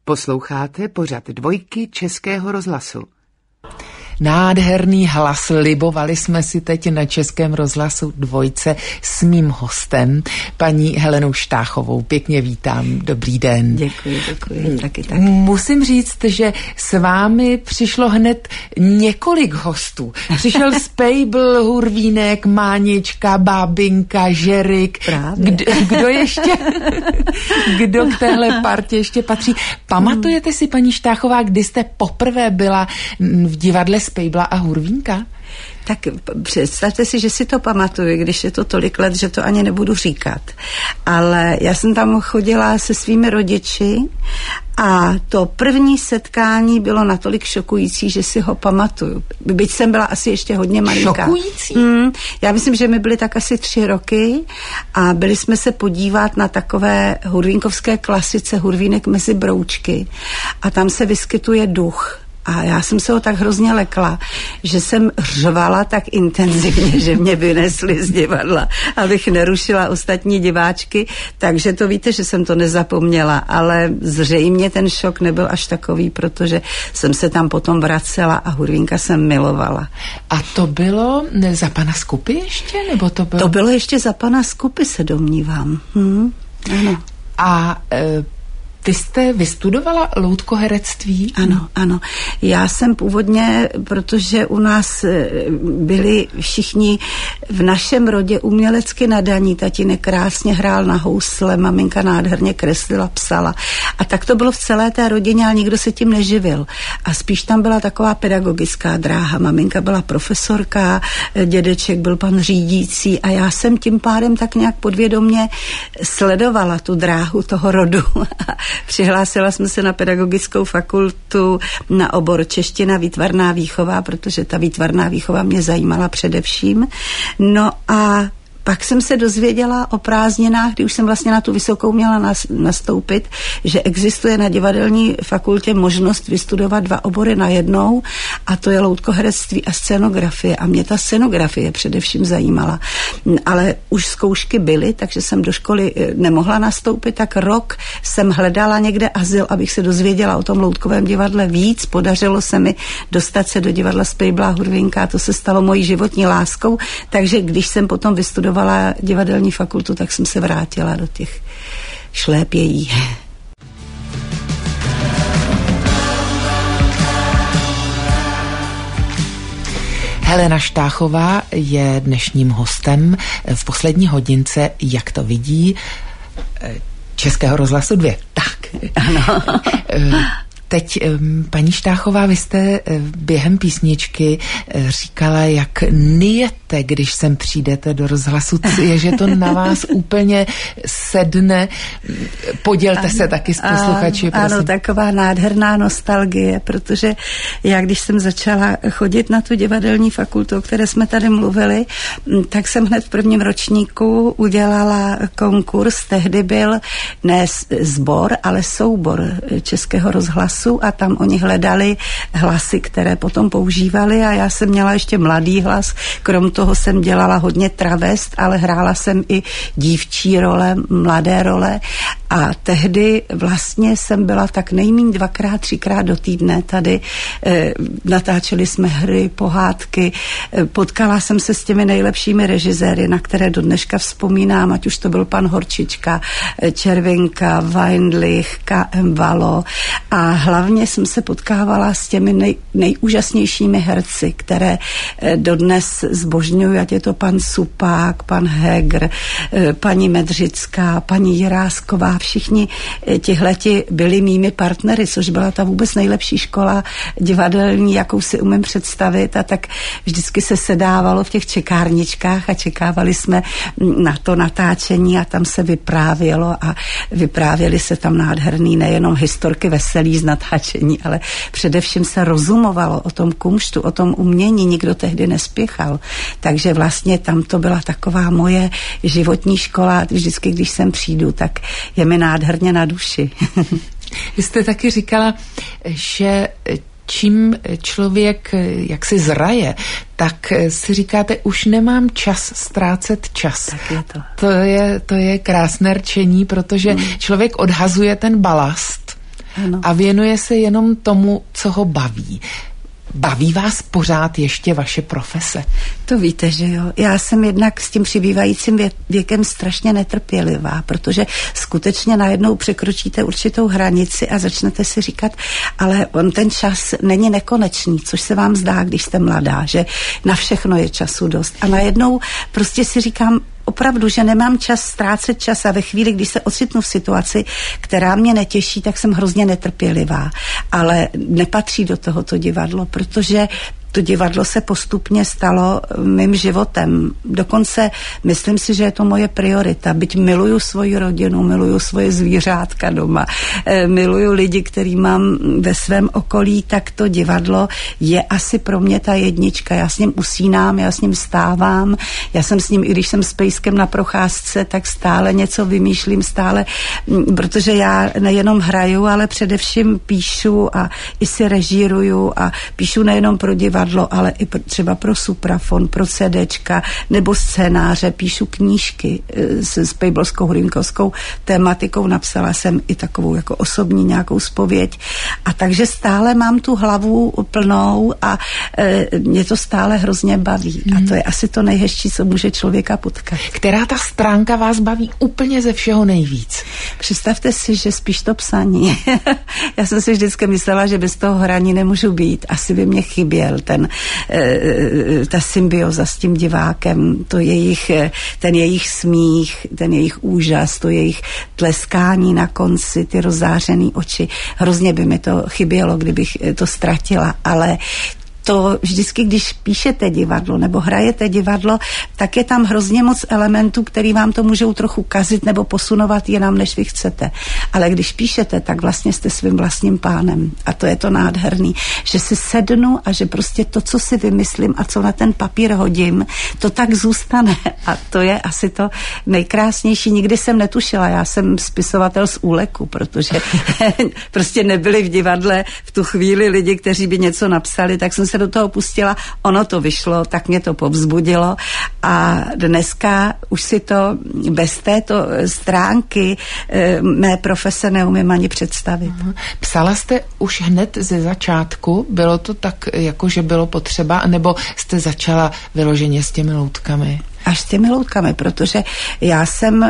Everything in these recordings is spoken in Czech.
Posloucháte pořad Dvojky Českého rozhlasu. Nádherný hlas, libovali jsme si teď na Českém rozhlasu Dvojce s mým hostem, paní Helenou Štáchovou. Pěkně vítám, dobrý den. Děkuji, taky. Musím říct, že s vámi přišlo hned několik hostů. Přišel Spejbl, Hurvínek, Mánička, Bábinka, Žerik. Kdo k téhle partě ještě patří? Pamatujete si, paní Štáchová, kdy jste poprvé byla v divadle Spejbla a Hurvínka? Tak představte si, že si to pamatuju, když je to tolik let, že to ani nebudu říkat. Ale já jsem tam chodila se svými rodiči a to první setkání bylo natolik šokující, že si ho pamatuju. Byť jsem byla asi ještě hodně malinká. Šokující? Já myslím, že my byli tak asi 3 roky a byli jsme se podívat na takové hurvínkovské klasice Hurvínek mezi broučky a tam se vyskytuje duch. A já jsem se ho tak hrozně lekla, že jsem řvala tak intenzivně, že mě vynesli z divadla, abych nerušila ostatní diváčky, takže to víte, že jsem to nezapomněla, ale zřejmě ten šok nebyl až takový, protože jsem se tam potom vracela a Hurvínka jsem milovala. A to bylo za pana Skupy ještě? Nebo to bylo? To bylo ještě za pana Skupy, se domnívám. Ano. A vy jste vystudovala loutkoherectví? Ano. Já jsem původně, protože u nás byli všichni v našem rodě umělecky nadaní, tatínek krásně hrál na housle, maminka nádherně kreslila, psala. A tak to bylo v celé té rodině, ale nikdo se tím neživil. A spíš tam byla taková pedagogická dráha. Maminka byla profesorka, dědeček byl pan řídící a já jsem tím pádem tak nějak podvědomě sledovala tu dráhu toho rodu. Přihlásila jsem se na pedagogickou fakultu na obor čeština, výtvarná výchova, protože ta výtvarná výchova mě zajímala především. No a pak jsem se dozvěděla o prázdninách, kdy už jsem vlastně na tu vysokou měla nastoupit, že existuje na divadelní fakultě možnost vystudovat 2 obory najednou a to je loutkoherectví a scenografie. A mě ta scenografie především zajímala. Ale už zkoušky byly, takže jsem do školy nemohla nastoupit, tak rok jsem hledala někde azyl, abych se dozvěděla o tom loutkovém divadle víc. Podařilo se mi dostat se do divadla Spejbla a Hurvínka a to se stalo mojí životní láskou, takže když jsem potom vystudovala divadelní fakultu, tak jsem se vrátila do těch šlépějí. Helena Štáchová je dnešním hostem v poslední hodince, jak to vidí, Českého rozhlasu 2. Tak. Ano. Teď, paní Štáchová, vy jste během písničky říkala, jak nijete, když sem přijdete do rozhlasu, že to na vás úplně sedne. Podělte se taky s posluchači, prosím. Ano, taková nádherná nostalgie, protože já, když jsem začala chodit na tu divadelní fakultu, o které jsme tady mluvili, tak jsem hned v prvním ročníku udělala konkurs. Tehdy byl ne sbor, ale soubor Českého rozhlasu a tam oni hledali hlasy, které potom používali a já jsem měla ještě mladý hlas, krom toho jsem dělala hodně travest, ale hrála jsem i dívčí role, mladé role a tehdy vlastně jsem byla tak nejméně 2x, 3x do týdne tady, natáčeli jsme hry, pohádky, potkala jsem se s těmi nejlepšími režiséry, na které do dneška vzpomínám, ať už to byl pan Horčička, Červinka, Weindlich, K.M. Valo a hlavně jsem se potkávala s těmi nejúžasnějšími herci, které dodnes zbožňuji, ať je to pan Supák, pan Heger, paní Medřická, paní Jirásková, všichni tihleti byli mými partnery, což byla ta vůbec nejlepší škola divadelní, jakou si umím představit a tak vždycky se sedávalo v těch čekárničkách a čekávali jsme na to natáčení a tam se vyprávělo a vyprávěli se tam nádherný nejenom historky veselý z natáčení, ale především se rozumovalo o tom kumštu, o tom umění, nikdo tehdy nespěchal. Takže vlastně tam to byla taková moje životní škola, vždycky, když sem přijdu, tak je mi nádherně na duši. Vy jste taky říkala, že čím člověk jaksi zraje, tak si říkáte, už nemám čas ztrácet čas. Tak je to. To je krásné rčení, protože člověk odhazuje ten balast Ano. A věnuje se jenom tomu, co ho baví. Baví vás pořád ještě vaše profese? To víte, že jo. Já jsem jednak s tím přibývajícím věkem strašně netrpělivá, protože skutečně najednou překročíte určitou hranici a začnete si říkat, ale on ten čas není nekonečný, což se vám zdá, když jste mladá, že na všechno je času dost. A najednou prostě si říkám, opravdu, že nemám čas ztrácet čas a ve chvíli, když se ocitnu v situaci, která mě netěší, tak jsem hrozně netrpělivá. Ale nepatří do tohoto divadlo, protože to divadlo se postupně stalo mým životem. Dokonce myslím si, že je to moje priorita. Byť miluju svoji rodinu, miluju svoje zvířátka doma, miluju lidi, který mám ve svém okolí, tak to divadlo je asi pro mě ta jednička. Já s ním usínám, já s ním stávám, já jsem s ním, i když jsem s pejskem na procházce, tak stále něco vymýšlím, stále, protože já nejenom hraju, ale především píšu a i si režíruju a píšu nejenom pro divadlo, ale i třeba pro suprafon, pro CDčka nebo scénáře, píšu knížky s pejblskou hurynkovskou tématikou, napsala jsem i takovou jako osobní nějakou zpověď a takže stále mám tu hlavu plnou a mě to stále hrozně baví a to je asi to nejhezčí, co může člověka potkat. Která ta stránka vás baví úplně ze všeho nejvíc? Představte si, že spíš to psaní. Já jsem si vždycky myslela, že bez toho hraní nemůžu být. Asi by mě chyběl ta symbioza s tím divákem, ten jejich smích, ten jejich úžas, to jejich tleskání na konci, ty rozzářený oči. Hrozně by mi to chybělo, kdybych to ztratila, ale to vždycky, když píšete divadlo nebo hrajete divadlo, tak je tam hrozně moc elementů, který vám to můžou trochu kazit nebo posunovat jinam, než vy chcete. Ale když píšete, tak vlastně jste svým vlastním pánem. A to je to nádherný, že si sednu a že prostě to, co si vymyslím a co na ten papír hodím, to tak zůstane. A to je asi to nejkrásnější. Nikdy jsem netušila, já jsem spisovatel z úleku, protože prostě nebyli v divadle v tu chvíli lidi, kteří by něco napsali, tak jsem se do toho pustila, ono to vyšlo, tak mě to povzbudilo a dneska už si to bez této stránky mé profese neumím ani představit. Psala jste už hned ze začátku? Bylo to tak, jako že bylo potřeba, nebo jste začala vyloženě s těmi loutkami? Až s těmi loutkami, protože já jsem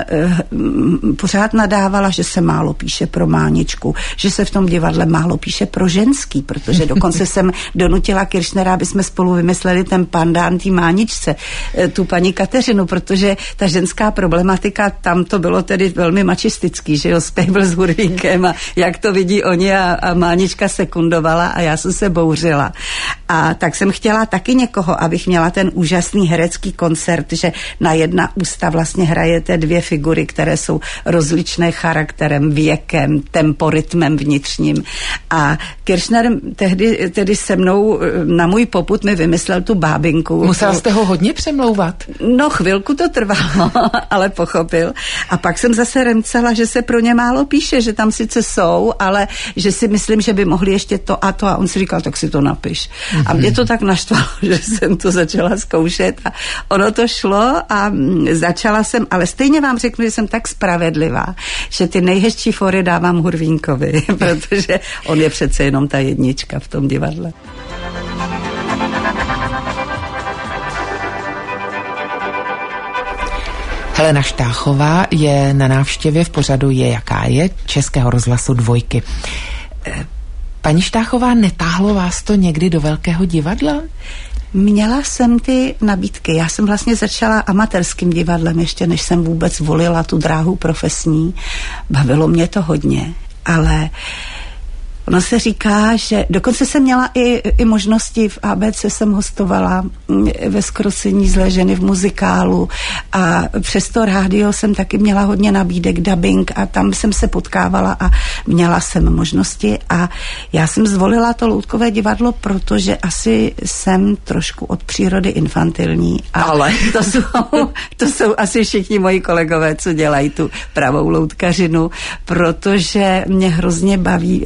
pořád nadávala, že se málo píše pro Máničku, že se v tom divadle málo píše pro ženský, protože dokonce jsem donutila Kiršnera, aby jsme spolu vymysleli ten pandán tý Máničce, tu paní Kateřinu, protože ta ženská problematika, tam to bylo tedy velmi mačistický, že jo, Spejbl s Hurvínkem a jak to vidí oni a Mánička sekundovala a já jsem se bouřila. A tak jsem chtěla taky někoho, abych měla ten úžasný herecký koncert, že na jedna ústa vlastně hrajete dvě figury, které jsou rozličné charakterem, věkem, temporytmem vnitřním. A Kiršner tehdy se mnou na můj popud mi vymyslel tu bábinku. Musela jste ho hodně přemlouvat? No, chvilku to trvalo, ale pochopil. A pak jsem zase remcala, že se pro ně málo píše, že tam sice jsou, ale že si myslím, že by mohli ještě to a on si říkal, tak si to napiš. A mě to tak naštvalo, že jsem to začala zkoušet a ono to šlo a začala jsem, ale stejně vám řeknu, že jsem tak spravedlivá, že ty nejhezčí fory dávám Hurvínkovi, protože on je přece jenom ta jednička v tom divadle. Helena Štáchová je na návštěvě v pořadu Je jaká je Českého rozhlasu Dvojky. Paní Štáchová, netáhlo vás to někdy do velkého divadla? Měla jsem ty nabídky. Já jsem vlastně začala amatérským divadlem, ještě než jsem vůbec volila tu dráhu profesní. Bavilo mě to hodně, ale ono se říká, že dokonce jsem měla i možnosti, v ABC jsem hostovala ve Zkrocení zlé ženy v muzikálu a přes to rádio jsem taky měla hodně nabídek, dubbing a tam jsem se potkávala a měla jsem možnosti a já jsem zvolila to loutkové divadlo, protože asi jsem trošku od přírody infantilní. Ale to jsou asi všichni moji kolegové, co dělají tu pravou loutkařinu, protože mě hrozně baví hrát si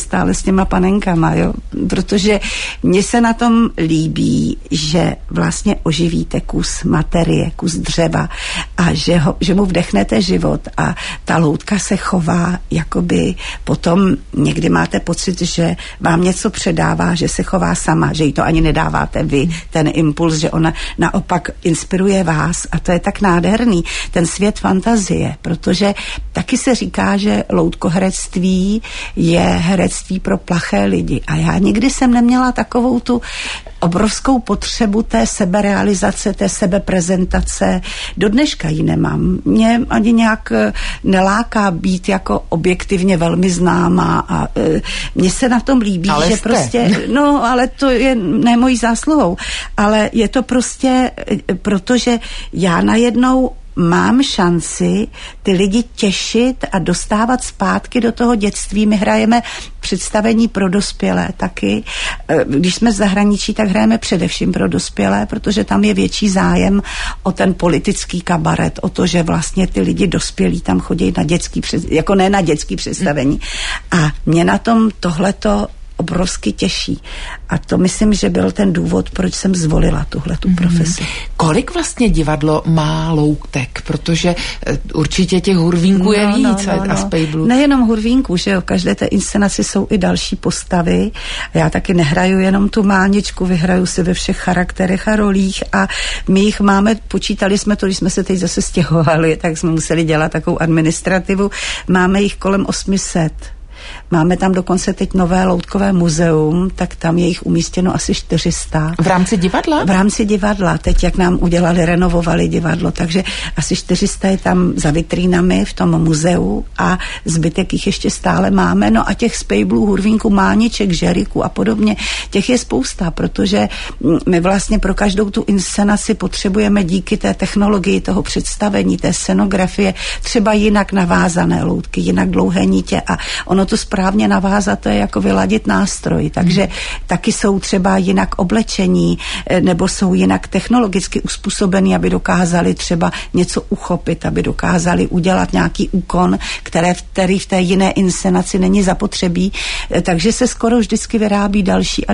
stále s těma panenkama, jo, protože mně se na tom líbí, že vlastně oživíte kus materie, kus dřeva a že mu vdechnete život a ta loutka se chová, jakoby potom někdy máte pocit, že vám něco předává, že se chová sama, že jí to ani nedáváte vy, ten impuls, že ona naopak inspiruje vás a to je tak nádherný, ten svět fantazie, protože taky se říká, že loutkoherectví je herectví pro plaché lidi a já nikdy jsem neměla takovou tu obrovskou potřebu té seberealizace, té sebeprezentace. Do dneška ji nemám. Mě ani nějak neláká být jako objektivně velmi známá a mně se na tom líbí, ale že prostě, no ale to je ne mojí zásluhou, ale je to prostě, protože já najednou mám šanci ty lidi těšit a dostávat zpátky do toho dětství. My hrajeme představení pro dospělé taky. Když jsme v zahraničí, tak hrajeme především pro dospělé, protože tam je větší zájem o ten politický kabaret, o to, že vlastně ty lidi dospělí tam chodí na dětský, jako ne na dětský představení. A mě na tom tohleto obrovsky těší. A to myslím, že byl ten důvod, proč jsem zvolila tuhletu profesi. Kolik vlastně divadlo má loutek? Protože určitě těch hurvínků je víc a spejblů. Nejenom hurvínků, že jo, v každé té inscenaci jsou i další postavy. Já taky nehraju jenom tu Máničku, vyhraju si ve všech charakterech a rolích a my jich máme, počítali jsme to, když jsme se teď zase stěhovali, tak jsme museli dělat takovou administrativu. Máme jich kolem 800. Máme tam dokonce teď nové loutkové muzeum, tak tam je jich umístěno asi 400. V rámci divadla? V rámci divadla. Teď, jak nám udělali, renovovali divadlo, takže asi 400 je tam za vitrínami v tom muzeu a zbytek jich ještě stále máme. No a těch spejblů, hurvínků, Mániček, Žeriků a podobně, těch je spousta, protože my vlastně pro každou tu inscenaci potřebujeme díky té technologii toho představení, té scenografie, třeba jinak navázané loutky, jinak dlouhé nítě a ono to správně navázat, to je jako vyladit nástroj, takže taky jsou třeba jinak oblečení, nebo jsou jinak technologicky uspůsobený, aby dokázali třeba něco uchopit, aby dokázali udělat nějaký úkon, který v té jiné inscenaci není zapotřebí, takže se skoro vždycky vyrábí další a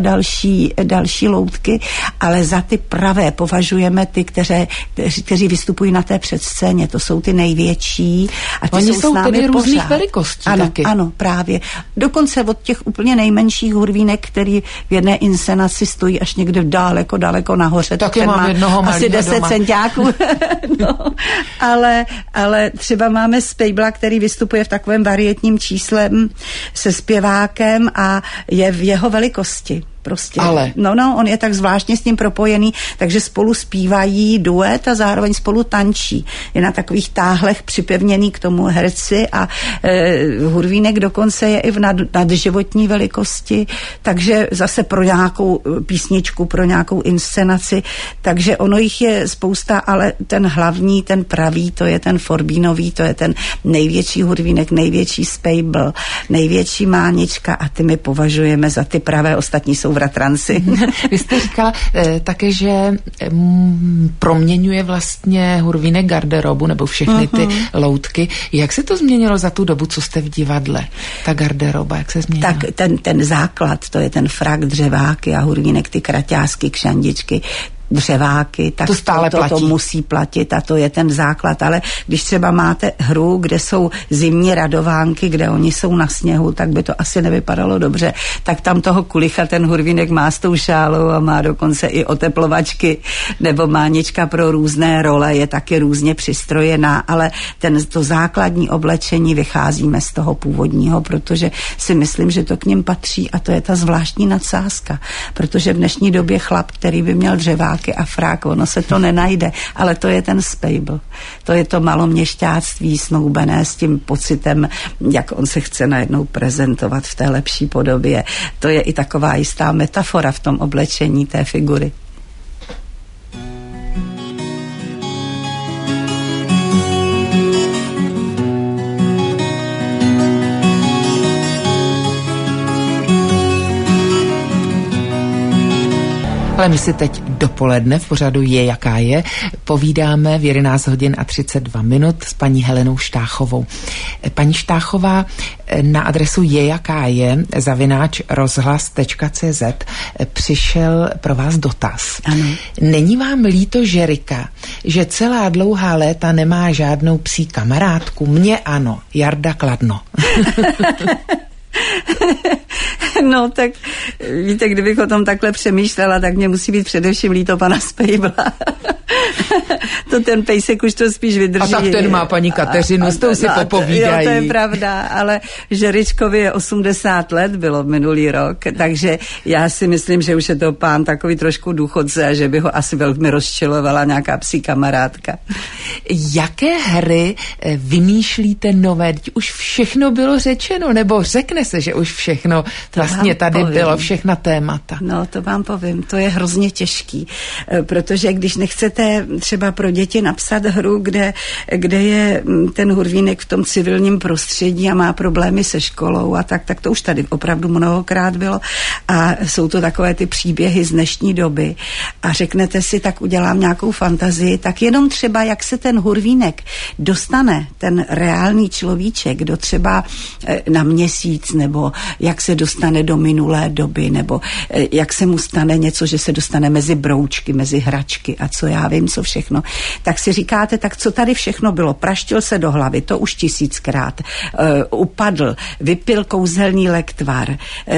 další loutky, ale za ty pravé považujeme ty, kteří vystupují na té předscéně, to jsou ty největší a ty oni jsou tedy různých pořád. velikostí ano, taky. Ano, právě. Dokonce od těch úplně nejmenších hurvínek, který v jedné inscenaci stojí až někde daleko nahoře. Taky mám jednoho asi 10 doma. centiáků. No, ale třeba máme Spejbla, který vystupuje v takovém varietním číslem se zpěvákem a je v jeho velikosti. Prostě. Ale. No, on je tak zvláštně s ním propojený, takže spolu zpívají duet a zároveň spolu tančí. Je na takových táhlech připevněný k tomu herci a hurvínek dokonce je i v nadživotní velikosti, takže zase pro nějakou písničku, pro nějakou inscenaci, takže ono jich je spousta, ale ten hlavní, ten pravý, to je ten Forbínový, to je ten největší hurvínek, největší Spejbl, největší Mánička a ty my považujeme za ty pravé, ostatní jsou bratranci. Vy jste říkala také, že proměňuje vlastně hurvínek garderobu nebo všechny ty loutky. Jak se to změnilo za tu dobu, co jste v divadle? Ta garderoba, jak se změnila? Tak ten základ, to je ten frak, dřeváky a hurvínek, ty kraťásky, kšandičky, dřeváky, tak to musí platit a to je ten základ, ale když třeba máte hru, kde jsou zimní radovánky, kde oni jsou na sněhu, tak by to asi nevypadalo dobře, tak tam toho kulicha ten hurvínek má s tou šálou a má dokonce i oteplovačky, nebo Mánička pro různé role je taky různě přistrojená, ale to základní oblečení vycházíme z toho původního, protože si myslím, že to k nim patří a to je ta zvláštní nadsázka, protože v dnešní době chlap, který by měl dřevák a frak, ono se to nenajde, ale to je ten Spejbl. To je to maloměšťáctví snoubené s tím pocitem, jak on se chce najednou prezentovat v té lepší podobě. To je i taková jistá metafora v tom oblečení té figury. Ale my si teď dopoledne v pořadu Je jaká je povídáme v 11 hodin a 32 minut s paní Helenou Štáchovou. Paní Štáchová, na adresu jejakáje@rozhlas.cz přišel pro vás dotaz. Ano. Není vám líto, Žerika, že celá dlouhá léta nemá žádnou psí kamarádku? Mně ano, Jarda Kladno. No tak víte, kdybych o tom takhle přemýšlela, tak mě musí být především líto pana Spejbla. To ten pejsek už to spíš vydrží. A tak ten má paní Kateřinu, s tou si popovídají. Jo, to je pravda, ale Žeričkovi je 80 let, bylo minulý rok, takže já si myslím, že už je to pán takový trošku důchodce a že by ho asi velmi rozčilovala nějaká psí kamarádka. Jaké hry vymýšlíte nové? Už všechno bylo řečeno, nebo řekne se, že už všechno vlastně tady bylo, všechna témata? No, to vám povím, to je hrozně těžký, protože když nechcete třeba pro děti napsat hru, kde je ten hurvínek v tom civilním prostředí a má problémy se školou a tak to už tady opravdu mnohokrát bylo a jsou to takové ty příběhy z dnešní doby a řeknete si, tak udělám nějakou fantazii, tak jenom třeba, jak se ten hurvínek dostane, ten reálný človíček, do třeba na měsíc, nebo jak se dostane do minulé doby, nebo jak se mu stane něco, že se dostane mezi broučky, mezi hračky a co já vím, co všechno. Tak si říkáte, tak co tady všechno bylo? Praštil se do hlavy, to už 1000krát. Upadl, vypil kouzelný lektvar,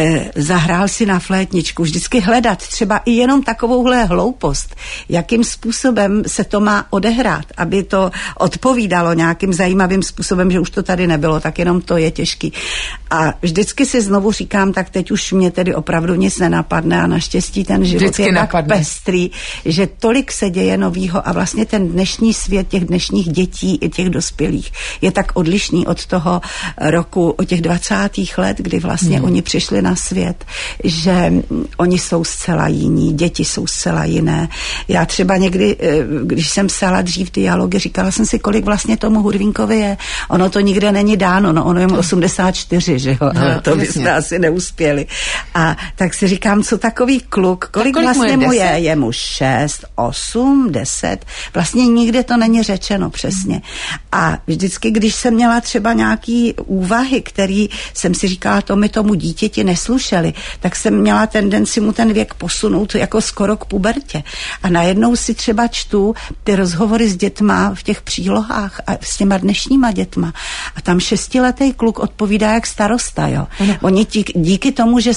zahrál si na flétničku. Vždycky hledat třeba i jenom takovouhle hloupost, jakým způsobem se to má odehrát, aby to odpovídalo nějakým zajímavým způsobem, že už to tady nebylo, tak jenom to je těžký. A vždycky si znovu říkám, tak teď už mě tedy opravdu nic nenapadne a naštěstí ten život vždycky je tak pestrý, že tolik se děje novýho a vlastně ten dnešní svět těch dnešních dětí i těch dospělých je tak odlišný od toho roku, od těch 20. let, kdy vlastně oni přišli na svět, že oni jsou zcela jiní, děti jsou zcela jiné. Já třeba někdy, když jsem psala dřív dialogy, říkala jsem si, kolik vlastně tomu Hurvínkovi je. Ono to nikde není dáno, no ono je 84, že jo, ale to byste asi neuspěli. A tak si říkám, co takový kluk, kolik vlastně mu je? Je mu 6, 8, 10, vlastně nikde to není řečeno přesně. A vždycky, když jsem měla třeba nějaký úvahy, který jsem si říkala, to mi tomu dítěti neslušeli, tak jsem měla tendenci mu ten věk posunout jako skoro k pubertě. A najednou si třeba čtu ty rozhovory s dětma v těch přílohách a s těma dnešníma dětma. A tam 6letý kluk odpovídá jak starosta, jo. Oni díky tomu, že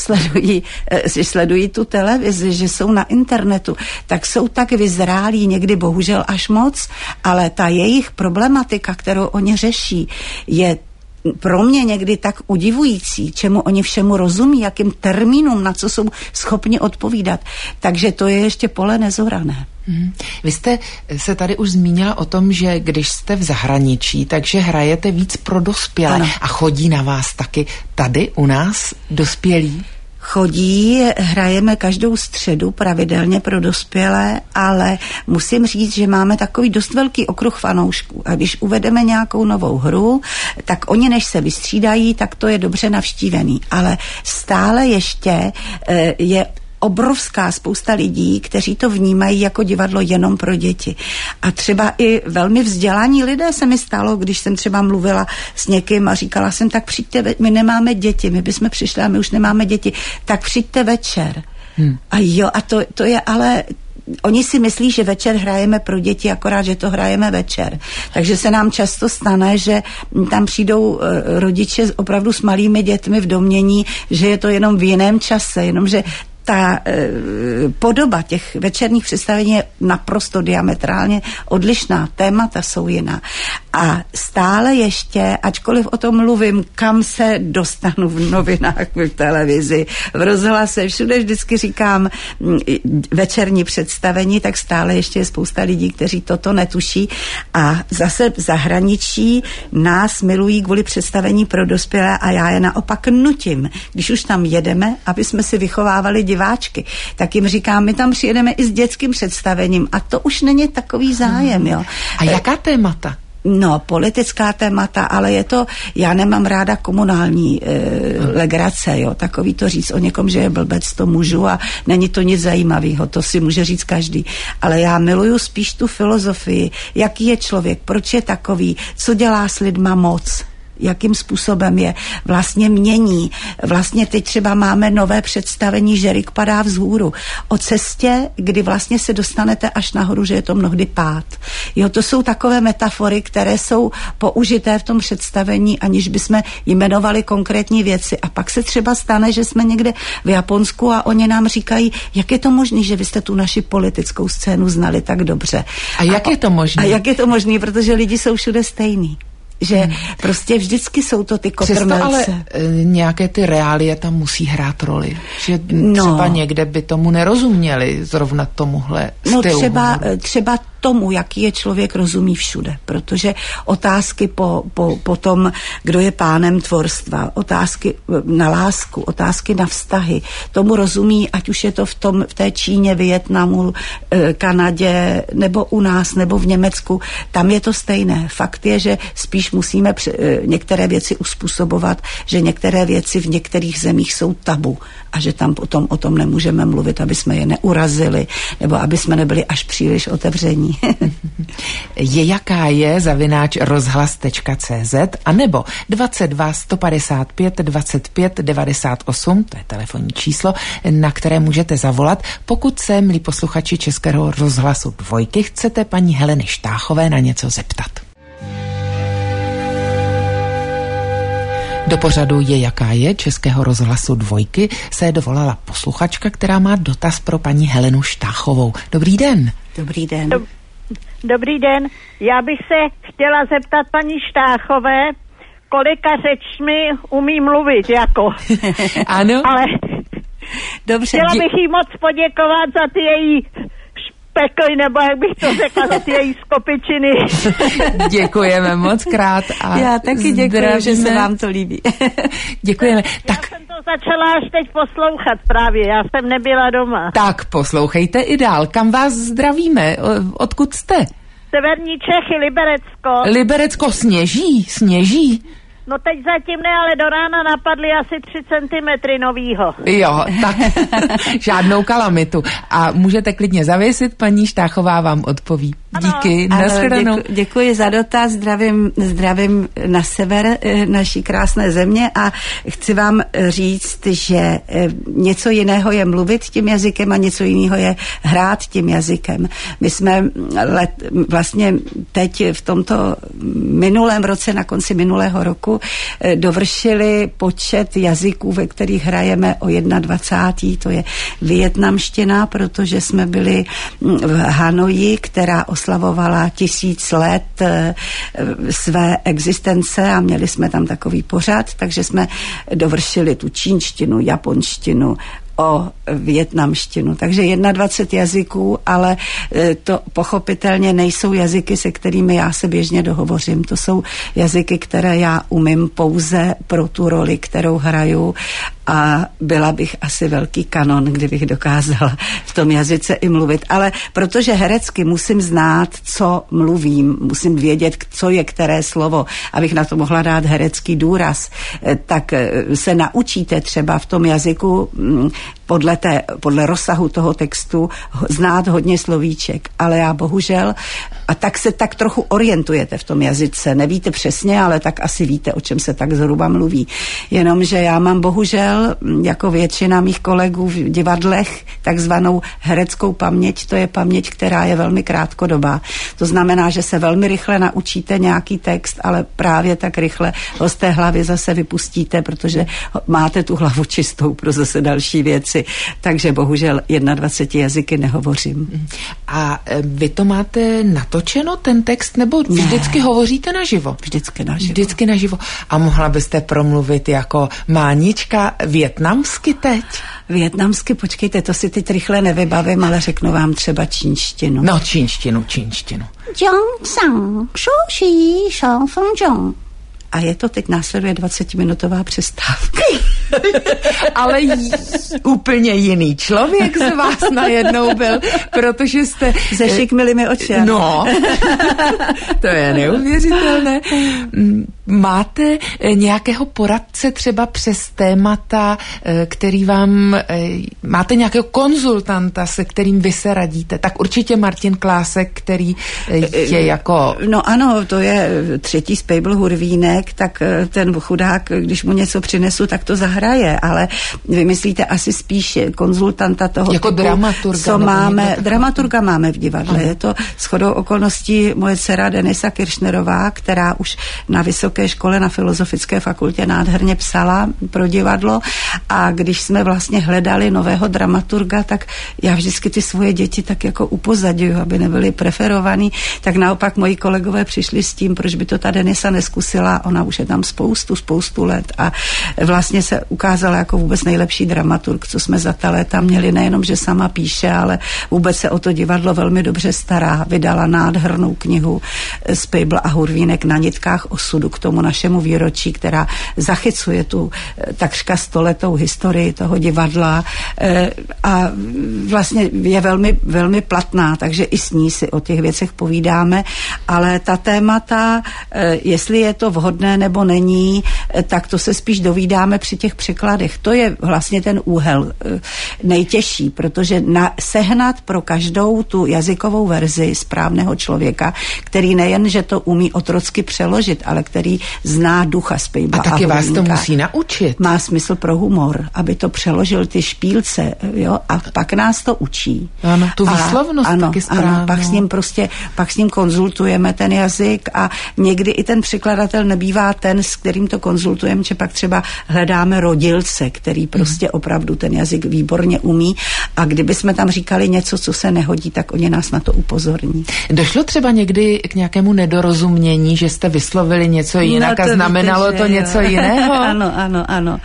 sledují tu televizi, že jsou na internetu, tak jsou tak vyzrálí, někdy bohužel až moc, ale ta jejich problematika, kterou oni řeší, je pro mě někdy tak udivující, čemu oni všemu rozumí, jakým termínům, na co jsou schopni odpovídat. Takže to je ještě pole nezorané. Vy jste se tady už zmínila o tom, že když jste v zahraničí, takže hrajete víc pro dospělé. Ano. A chodí na vás taky tady u nás dospělí? Chodí, hrajeme každou středu pravidelně pro dospělé, ale musím říct, že máme takový dost velký okruh fanoušků. A když uvedeme nějakou novou hru, tak oni, než se vystřídají, tak to je dobře navštívený. Ale stále ještě je obrovská spousta lidí, kteří to vnímají jako divadlo jenom pro děti. A třeba i velmi vzdělaní lidé se mi stalo, když jsem třeba mluvila s někým a říkala jsem, tak přijďte, my nemáme děti, my bychom přišli a my už nemáme děti, tak přijďte večer. A jo, a to je ale... Oni si myslí, že večer hrajeme pro děti, akorát, že to hrajeme večer. Takže se nám často stane, že tam přijdou rodiče opravdu s malými dětmi v domnění, že je to jenom v jiném čase, jenomže ta podoba těch večerních představení je naprosto diametrálně odlišná, témata jsou jiná. A stále ještě, ačkoliv o tom mluvím, kam se dostanu v novinách, v televizi, v rozhlase, všude vždycky říkám večerní představení, tak stále ještě je spousta lidí, kteří toto netuší. A zase v zahraničí nás milují kvůli představení pro dospělé a já je naopak nutím, když už tam jedeme, aby jsme si vychovávali diváčky, tak jim říkám, my tam přijedeme i s dětským představením a to už není takový zájem, jo. A jaká témata? No, politická témata, ale je to, já nemám ráda komunální legrace, jo, takový to říct o někom, že je blbec, to můžu a není to nic zajímavého, to si může říct každý. Ale já miluju spíš tu filozofii, jaký je člověk, proč je takový, co dělá s lidma moc, jakým způsobem je vlastně mění. Vlastně teď třeba máme nové představení Žerik padá vzhůru. O cestě, kdy vlastně se dostanete až nahoru, že je to mnohdy pád. Jo, to jsou takové metafory, které jsou použité v tom představení, aniž bychom jmenovali konkrétní věci. A pak se třeba stane, že jsme někde v Japonsku a oni nám říkají, jak je to možné, že vy jste tu naši politickou scénu znali tak dobře. A jak je to možné? A jak je to možné, protože lidi jsou všude stejný. Že prostě vždycky jsou to ty kotrmelce. Přesto ale nějaké ty reálie tam musí hrát roli. Že třeba někde by tomu nerozuměli, zrovna tomuhle stylu. No třeba tomu, jaký je člověk, rozumí všude, protože otázky po tom, kdo je pánem tvorstva, otázky na lásku, otázky na vztahy, tomu rozumí, ať už je to v té Číně, Vietnamu, Kanadě, nebo u nás, nebo v Německu, tam je to stejné. Fakt je, že spíš musíme některé věci uspůsobovat, že některé věci v některých zemích jsou tabu a že tam potom o tom nemůžeme mluvit, aby jsme je neurazili, nebo aby jsme nebyli až příliš otevření. Je jaká je @rozhlas.cz a nebo 22 155 25 98, to je telefonní číslo, na které můžete zavolat, pokud se, milí posluchači Českého rozhlasu Dvojky, chcete paní Heleny Štáchové na něco zeptat. Do pořadu Je jaká je Českého rozhlasu Dvojky se dovolala posluchačka, která má dotaz pro paní Helenu Štáchovou. Dobrý den. Dobrý den. Dobrý den. Já bych se chtěla zeptat paní Štáchové, kolika řečmi umí mluvit, jako. Ano. Ale dobře. Chtěla bych jí moc poděkovat za ty její špekly, nebo jak bych to řekla, za ty její skopičiny. Děkujeme moc krát. A já taky děkuji, že se vám to líbí. Děkujeme. Tak. Já jsem to začala až teď poslouchat právě, já jsem nebyla doma. Tak poslouchejte i dál. Kam vás zdravíme? Odkud jste? Severní Čechy, Liberecko. Liberecko, sněží? No teď zatím ne, ale do rána napadly asi 3 centimetry novýho. Jo, tak žádnou kalamitu. A můžete klidně zavěsit, paní Štáchová vám odpoví. Díky, nashledanou. Děkuji za dotaz, zdravím na sever naší krásné země a chci vám říct, že něco jiného je mluvit tím jazykem a něco jiného je hrát tím jazykem. My jsme vlastně teď v tomto minulém roce, na konci minulého roku, dovršili počet jazyků, ve kterých hrajeme o 21. To je vietnamština, protože jsme byli v Hanoji, která oslavovala 1000 let své existence a měli jsme tam takový pořad, takže jsme dovršili tu čínštinu, japonštinu, o vietnamštinu. Takže 21 jazyků, ale to pochopitelně nejsou jazyky, se kterými já se běžně dohovořím. To jsou jazyky, které já umím pouze pro tu roli, kterou hraju a byla bych asi velký kanon, kdybych dokázala v tom jazyce i mluvit. Ale protože herecky musím znát, co mluvím, musím vědět, co je které slovo, abych na to mohla dát herecký důraz, tak se naučíte třeba v tom jazyku podle rozsahu toho textu znát hodně slovíček, ale já bohužel, a tak se tak trochu orientujete v tom jazyce, nevíte přesně, ale tak asi víte, o čem se tak zhruba mluví. Jenomže já mám bohužel, jako většina mých kolegů v divadlech, takzvanou hereckou paměť, to je paměť, která je velmi krátkodobá. To znamená, že se velmi rychle naučíte nějaký text, ale právě tak rychle ho z té hlavy zase vypustíte, protože máte tu hlavu čistou pro zase další věci. Takže bohužel 21 jazyky nehovořím. A vy to máte natočeno, ten text, nebo vždycky hovoříte naživo? Vždycky naživo. A mohla byste promluvit jako Mánička vietnamsky teď? Vietnamsky, počkejte, to si teď rychle nevybavím, ale řeknu vám třeba čínštinu. No, čínštinu. A je to teď následuje 20-minutová přestávka. Ale úplně jiný člověk z vás najednou byl, protože jste... Zešikmili mi oči. No, to je neuvěřitelné. Máte nějakého poradce třeba přes témata, který vám... Máte nějakého konzultanta, se kterým vy se radíte? Tak určitě Martin Klásek, který je jako... No ano, to je třetí Spejbl Hurvínek, tak ten chudák, když mu něco přinesu, tak to zahraje, ale vymyslíte asi spíš konzultanta toho jako typu, dramaturga. Co máme, dramaturga máme v divadle. Je to shodou okolností moje dcera Denisa Kiršnerová, která už na vysoké škole na Filozofické fakultě nádherně psala pro divadlo, a když jsme vlastně hledali nového dramaturga, tak já vždycky ty svoje děti tak jako upozadňuji, aby nebyly preferovaný, tak naopak moji kolegové přišli s tím, proč by to ta Denisa neskusila, ona už je tam spoustu let a vlastně se ukázala jako vůbec nejlepší dramaturg, co jsme za ta léta měli, nejenom, že sama píše, ale vůbec se o to divadlo velmi dobře stará. Vydala nádhernou knihu Spejbl a Hurvínek na nitkách osudu k tomu našemu výročí, která zachycuje tu takřka 100letou historii toho divadla a vlastně je velmi, velmi platná, takže i s ní si o těch věcech povídáme, ale ta témata, jestli je to vhodné nebo není, tak to se spíš dovídáme při těch překladech. To je vlastně ten úhel nejtěžší, protože sehnat pro každou tu jazykovou verzi správného člověka, který nejen, že to umí otrocky přeložit, ale který zná ducha Spejbla a taky vás Hurvínka. to musí naučit. Má smysl pro humor, aby to přeložil ty špílce, jo, a pak nás to učí. Ano, tu výslovnost taky správnou. Ano, pak s ním konzultujeme ten jazyk a někdy i ten překladatel nebývá ten, s kterým to konzultujeme, že pak třeba hledáme rodilce, který prostě opravdu ten jazyk výborně umí, a kdyby jsme tam říkali něco, co se nehodí, tak oni nás na to upozorní. Došlo třeba někdy k nějakému nedorozumění, že jste vyslovili něco jinak a znamenalo to něco jiného? Ano.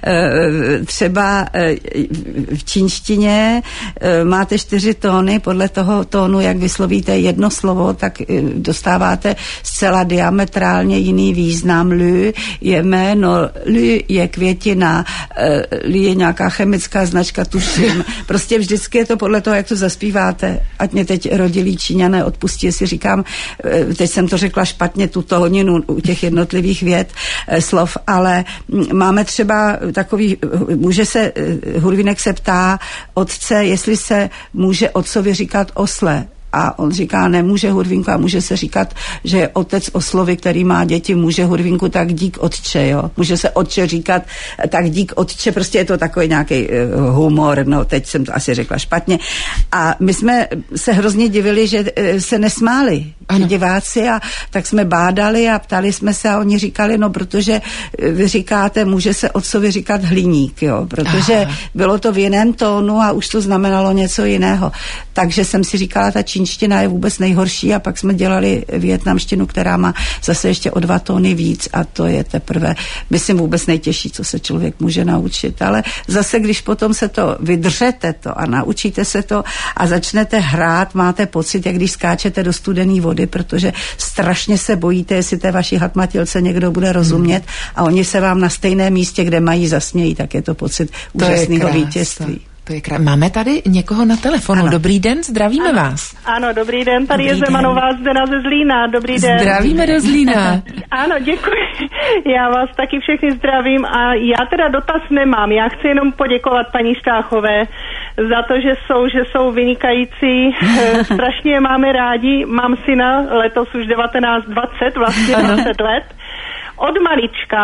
Třeba v čínštině máte 4 tóny, podle toho tónu, jak vyslovíte jedno slovo, tak dostáváte zcela diametrálně jiný význam. Lü je jméno, lü je květina, lü je nějaká chemická značka, tuším. Prostě vždycky je to podle toho, jak to zaspíváte. Ať mě teď rodilí Číňané odpustí, jestli říkám, teď jsem to řekla špatně, tu tóninu u těch jednotlivých vět, slov, ale máme třeba takový, Hurvínek se ptá otce, jestli se může otcovi říkat osle. A on říká, nemůže Hurvínku, a může se říkat, že je otec oslovy, který má děti, může Hurvínku, tak dík otče, jo. Může se otče říkat, tak dík otče, prostě je to takový nějaký humor, no teď jsem to asi řekla špatně. A my jsme se hrozně divili, že se nesmáli diváci, a tak jsme bádali a ptali jsme se a oni říkali, no protože vy říkáte, může se otcovi říkat hliník, jo, protože bylo to v jiném tónu a už to znamenalo něco jiného. Takže jsem si říkala, ta čínština je vůbec nejhorší, a pak jsme dělali vietnamštinu, která má zase ještě o 2 tóny víc, a to je teprve, myslím, vůbec nejtěžší, co se člověk může naučit. Ale zase, když potom se to vydržete to a naučíte se to a začnete hrát, máte pocit, jak když skáčete do studené vody, protože strašně se bojíte, jestli té vaší hatmatilce někdo bude rozumět, a oni se vám na stejném místě, kde mají, zasmějí, tak je to pocit úžasného vítězství. To je Máme tady někoho na telefonu. Ano. Dobrý den, zdravíme vás. Ano, dobrý den, tady je Zemanová Zdena ze Zlína. Dobrý den. Zdravíme do Zlína. Ano, děkuji. Já vás taky všechny zdravím a já teda dotaz nemám. Já chci jenom poděkovat paní Štáchové za to, že jsou vynikající. Strašně je máme rádi. Mám syna letos už 19-20, vlastně 20 let. Od malička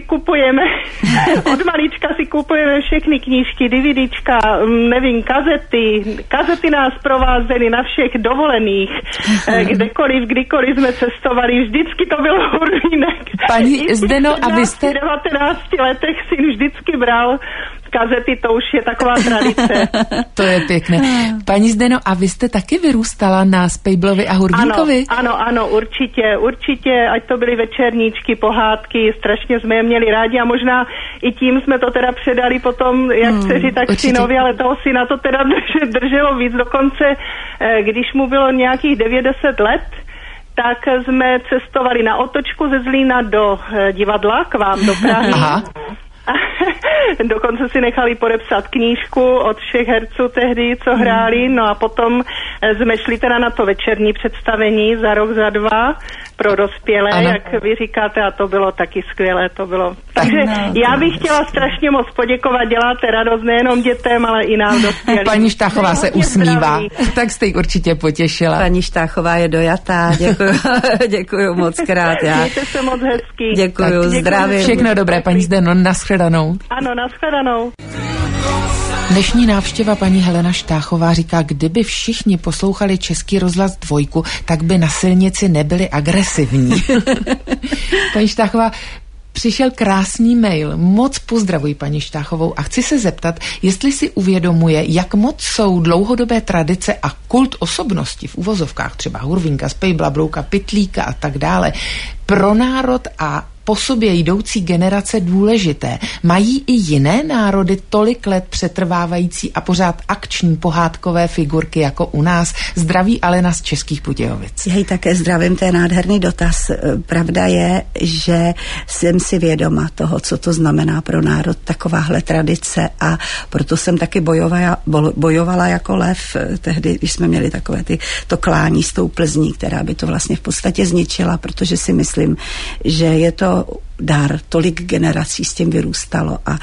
si kupujeme všechny knížky, DVDčka, nevím, kazety nás provázely na všech dovolených, kdykoliv jsme cestovali, vždycky to bylo Hurvínek. Paní Zdeno, a vy jste... V 19 letech syn vždycky bral kazety, to už je taková tradice. To je pěkné. Paní Zdeno, a vy jste taky vyrůstala na Spejblovi a Hurvínkovi? Ano, určitě, ať to byly večerníčky, pohádky, strašně jsme je měli rádi a možná i tím jsme to teda předali potom, jak dceři, tak synovi, ale toho syna to teda drželo víc. Dokonce, když mu bylo nějakých 90 let, tak jsme cestovali na otočku ze Zlína do divadla k vám do Prahy. Aha. Dokonce si nechali podepsat knížku od všech herců tehdy, co hráli, no a potom jsme šli teda na to večerní představení za rok, za dva pro dospělé, ano. Jak vy říkáte, a to bylo taky skvělé, to bylo. Takže já bych chtěla strašně moc poděkovat, děláte radost nejenom dětem, ale i nám dospělým. Paní Štáchová se usmívá, tak jste ji určitě potěšila. Paní Štáchová je dojatá, děkuju moc krát. Mějte se moc hezky. Děkuju, zdravím. Všechno dobré, paní Zdeno, nashledanou. Ano, nashledanou. Dnešní návštěva paní Helena Štáchová říká, kdyby všichni poslouchali Český rozhlas 2, tak by na silnici nebyli agresivní. Paní Štáchová, přišel krásný mail. Moc pozdravuji paní Štáchovou a chci se zeptat, jestli si uvědomuje, jak moc jsou dlouhodobé tradice a kult osobnosti v uvozovkách, třeba Hurvínka, Spejbla, Brouka, Pytlíka a tak dále, pro národ a po sobě jdoucí generace důležité. Mají i jiné národy tolik let přetrvávající a pořád akční pohádkové figurky jako u nás? Zdraví Alena z Českých Budějovic. Já ji také zdravím, to je nádherný dotaz. Pravda je, že jsem si vědoma toho, co to znamená pro národ takováhle tradice, a proto jsem taky bojovala jako lev tehdy, když jsme měli takové to klání s tou Plzní, která by to vlastně v podstatě zničila, protože si myslím, že je to dar, tolik generací s tím vyrůstalo a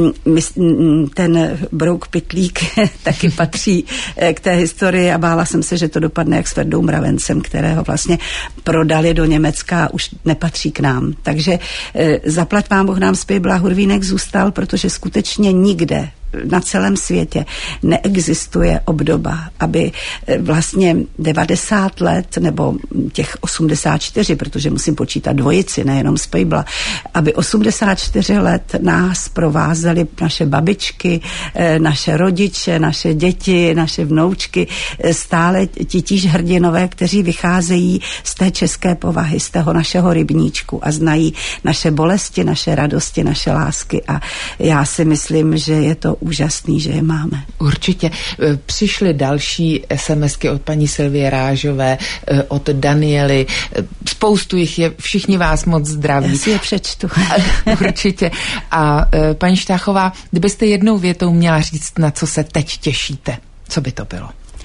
ten Brouk Pytlík taky patří k té historii a bála jsem se, že to dopadne jak s Ferdou Mravencem, kterého vlastně prodali do Německa a už nepatří k nám. Takže zaplať pán Bůh nám Spejbla Hurvínek zůstal, protože skutečně nikde na celém světě neexistuje obdoba, aby vlastně 90 let, nebo těch 84, protože musím počítat dvojici, nejenom Spejbla, aby 84 let nás provázely naše babičky, naše rodiče, naše děti, naše vnoučky, stále titíž hrdinové, kteří vycházejí z té české povahy, z toho našeho rybníčku a znají naše bolesti, naše radosti, naše lásky, a já si myslím, že je to úžasný, že je máme. Určitě. Přišly další SMSky od paní Silvie Rážové, od Daniely. Spoustu jich je, všichni vás moc zdraví. Já si je přečtu. Určitě. A paní Štáchová, kdybyste jednou větou měla říct, na co se teď těšíte, co by to bylo?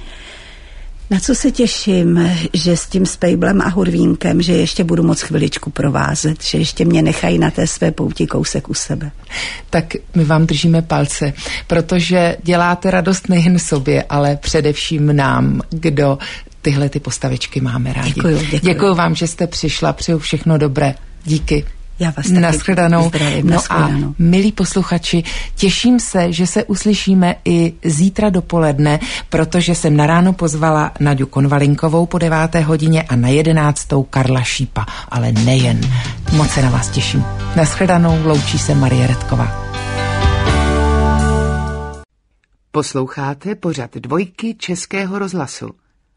Na co se těším, že s tím Spejblem a Hurvínkem, že ještě budu moc chviličku provázet, že ještě mě nechají na té své pouti kousek u sebe. Tak my vám držíme palce, protože děláte radost nejen sobě, ale především nám, kdo tyhle ty postavičky máme rádi. Děkuju vám, že jste přišla, přeju všechno dobré. Díky. Já vás taky nashledanou. Zdravím, no a milí posluchači, těším se, že se uslyšíme i zítra dopoledne, protože jsem na ráno pozvala Naďu Konvalinkovou po 9. hodině a na 11. Karla Šípa, ale nejen. Moc se na vás těším. Nashledanou, loučí se Marie Redková. Posloucháte pořad 2 Českého rozhlasu.